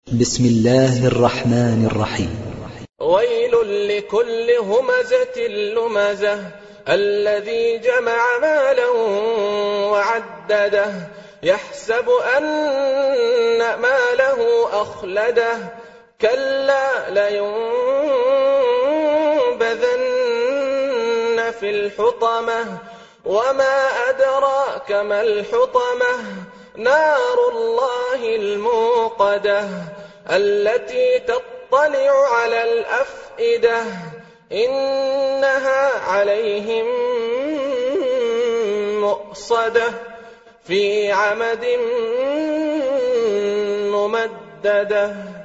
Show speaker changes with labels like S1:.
S1: بسم الله الرحمن الرحيم.
S2: ويل لكل همزة لمزة الذي جمع مالا وعدده يحسب أن ماله أخلده كلا لينبذن في الحطمة وما أدراك ما الحطمة نار الله الموقدة التي تطلع على الأفئدة إنها عليهم مؤصدة في عمد ممددة.